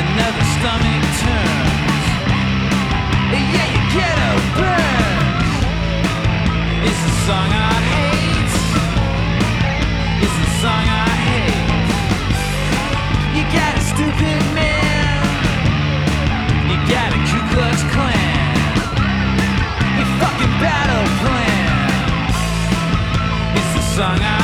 another stomach turns. Yeah, you get a burn. It's the song I hate. It's the song I hate. You got a stupid man. You got a Ku Klux Klan. Your fucking battle plan. It's the song I